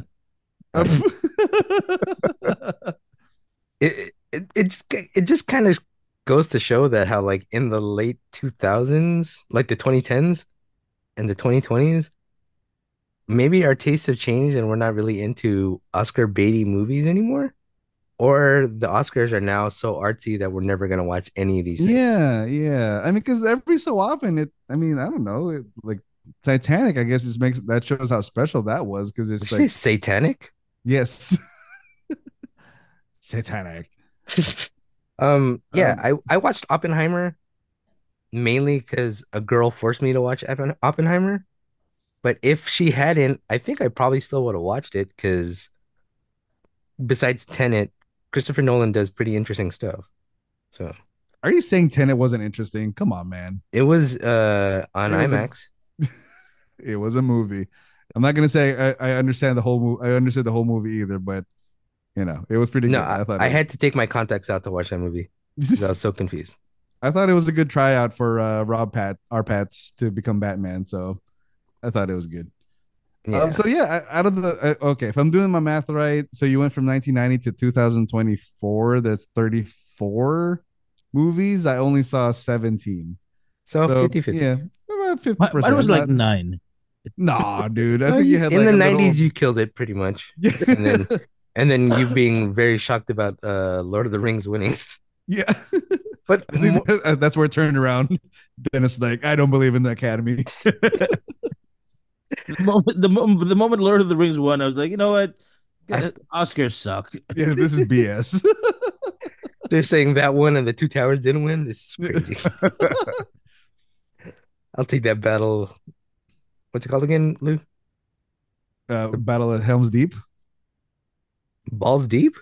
Speaker 4: It just kind of goes to show that how like in the late 2000s, like the 2010s and the 2020s, maybe our tastes have changed and we're not really into Oscar baity movies anymore. Or the Oscars are now so artsy that we're never gonna watch any of these things.
Speaker 3: Yeah. I mean, because every so often, I don't know, like Titanic, I guess just that shows how special that was because it's
Speaker 4: like satanic.
Speaker 3: Yes, satanic.
Speaker 4: Yeah, I watched Oppenheimer mainly because a girl forced me to watch Oppenheimer. But if she hadn't, I think I probably still would have watched it because besides Tenet, Christopher Nolan does pretty interesting stuff. So,
Speaker 3: are you saying Tenet wasn't interesting? Come on, man.
Speaker 4: It was on IMAX.
Speaker 3: It was a movie. I'm not gonna say I understand the whole movie. I understood the whole movie either, but it was pretty good.
Speaker 4: I had to take my contacts out to watch that movie because I was so confused.
Speaker 3: I thought it was a good tryout for our Pats to become Batman. So I thought it was good.
Speaker 4: Yeah.
Speaker 3: So yeah, out of the okay, if I'm doing my math right, so you went from 1990 to 2024. That's 34 movies. I only saw 17.
Speaker 4: So 50-50.
Speaker 3: Yeah, 50%.
Speaker 2: Mine was like 9.
Speaker 3: Nah, dude. I think you had
Speaker 4: in
Speaker 3: like
Speaker 4: the
Speaker 3: a
Speaker 4: 90s
Speaker 3: little...
Speaker 4: you killed it pretty much.
Speaker 3: Yeah.
Speaker 4: And then you being very shocked about Lord of the Rings winning.
Speaker 3: Yeah.
Speaker 4: But
Speaker 3: I think that's where it turned around. Dennis like, I don't believe in the Academy.
Speaker 2: The moment Lord of the Rings won, I was like, you know what? Oscars suck.
Speaker 3: Yeah, this is BS.
Speaker 4: They're saying that one and the Two Towers didn't win. This is crazy. I'll take that battle. What's it called again, Lou?
Speaker 3: Battle of Helm's Deep.
Speaker 4: Balls deep?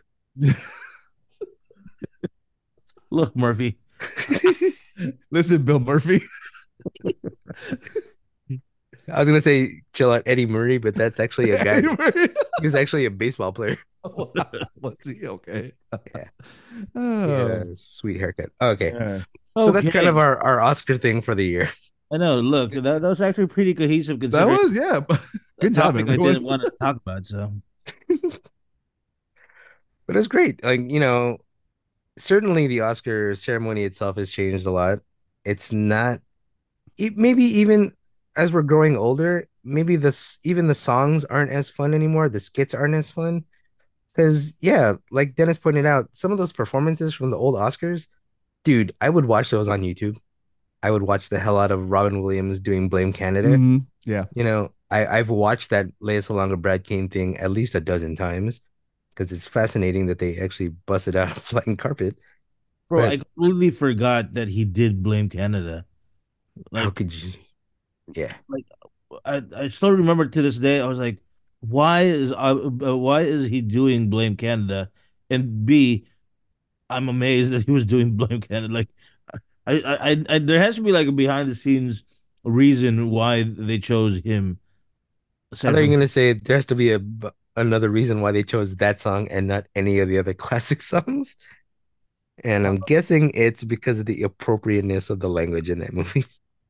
Speaker 2: Look, Murphy.
Speaker 3: Listen, Bill Murphy.
Speaker 4: I was gonna say chill out Eddie Murray, but that's actually a guy. He was actually a baseball player.
Speaker 3: Was he? Okay.
Speaker 4: Yeah.
Speaker 3: Oh.
Speaker 4: Yeah, sweet haircut. Okay.
Speaker 3: Yeah.
Speaker 4: So that's kind of our Oscar thing for the year.
Speaker 2: I know. Look, that was actually pretty cohesive.
Speaker 3: That
Speaker 2: Considering
Speaker 3: was, yeah. Good job,
Speaker 2: topic I
Speaker 3: everyone.
Speaker 2: didn't want to talk about. So,
Speaker 4: But it's great. Like, certainly the Oscar ceremony itself has changed a lot. It's not maybe even as we're growing older, maybe even the songs aren't as fun anymore. The skits aren't as fun. Because, yeah, like Dennis pointed out, some of those performances from the old Oscars, dude, I would watch those on YouTube. I would watch the hell out of Robin Williams doing Blame Canada.
Speaker 3: Mm-hmm. Yeah.
Speaker 4: I've watched that Lea Salonga Brad Kane thing at least a dozen times because it's fascinating that they actually busted out a flying carpet.
Speaker 2: bro,
Speaker 4: But
Speaker 2: I completely forgot that he did Blame Canada.
Speaker 4: how
Speaker 2: Like,
Speaker 4: could you? Yeah.
Speaker 2: like I still remember to this day. I was like, why is he doing Blame Canada? And B, I'm amazed that he was doing Blame Canada. Like, I there has to be like a behind the scenes reason why they chose him.
Speaker 4: I
Speaker 2: Aside
Speaker 4: thought you were
Speaker 2: from,
Speaker 4: gonna say there has to be another reason why they chose that song and not any of the other classic songs. And I'm guessing it's because of the appropriateness of the language in that movie.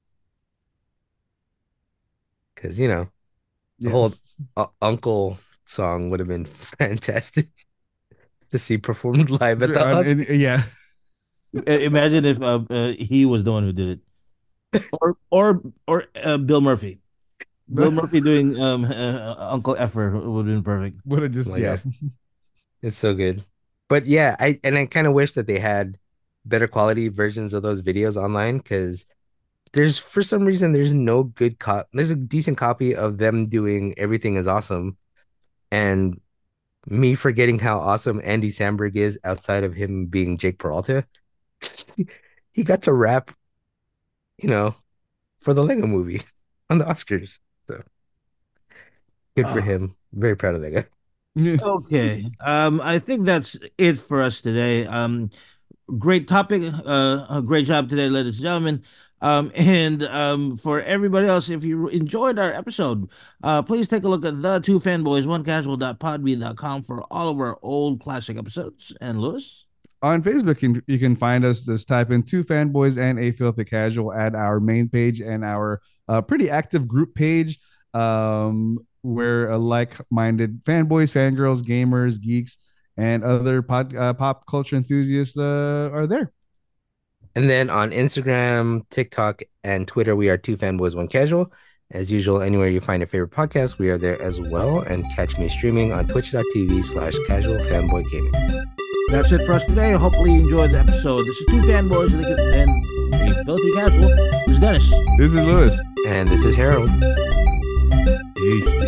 Speaker 4: Because the
Speaker 3: Yeah.
Speaker 4: whole Uncle song would have been fantastic to see performed live at the Oscars.
Speaker 3: Yeah.
Speaker 2: imagine if he was the one who did it, or Bill Murphy. Bill Murphy doing Uncle Effer would have been perfect.
Speaker 3: Would have just,
Speaker 4: Oh my
Speaker 3: yeah.
Speaker 4: God. It's so good. But yeah, I kind of wish that they had better quality versions of those videos online because for some reason there's no good there's a decent copy of them doing Everything Is Awesome and me forgetting how awesome Andy Samberg is outside of him being Jake Peralta. He got to rap, for the Lego movie on the Oscars. So good for him. Very proud of that guy.
Speaker 2: Okay. I think that's it for us today. Great topic. A great job today, ladies and gentlemen. And for everybody else, if you enjoyed our episode, please take a look at the two fanboys, onecasual.podbean.com for all of our old classic episodes. And Lewis?
Speaker 3: On Facebook, you can find us. Just type in Two Fanboys and A Filthy Casual at our main page and our pretty active group page. Where like-minded fanboys, fangirls, gamers, geeks, and other pop culture enthusiasts are there.
Speaker 4: And then on Instagram, TikTok, and Twitter, we are Two Fanboys, One Casual. As usual, anywhere you find your favorite podcast, we are there as well. And catch me streaming on twitch.tv/casual fanboy gaming.
Speaker 2: That's it for us today. Hopefully you enjoyed the episode. This is Two Fanboys and A Filthy Casual. This is Dennis.
Speaker 3: This is Lewis.
Speaker 4: And this is Harold.
Speaker 2: Peace.